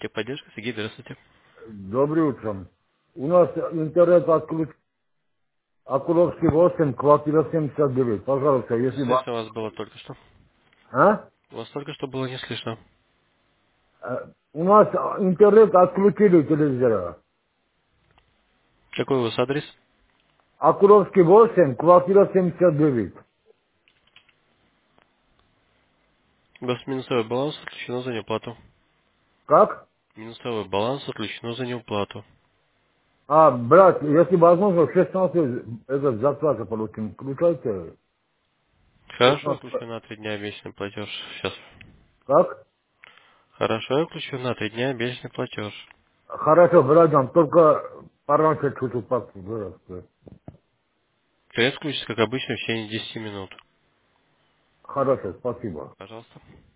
Техподдержка, Сергей, здравствуйте. Доброе утро. У нас интернет отключен. Окуловский 8, квартира 79. Пожалуйста, Не если слышно вас... вас было только что. А? Вас только что было не слышно. У нас интернет отключили телевизора. Какой у вас адрес? Окуловский 8, квартира 79. У вас минусовой баланс отключено за неуплату. Как? Минусовой баланс отключено за неуплату. Брат, если возможно, 16 этот зарплата получим. Включайте. Хорошо, я 16. включу на 3 дня месячный платеж. Сейчас. Как? Хорошо, я включу на 3 дня месячный платеж. Хорошо, братан, только пораньше чуть-чуть пожалуйста. Конец включится, как обычно, в течение 10 минут. Хорошо, спасибо. Пожалуйста.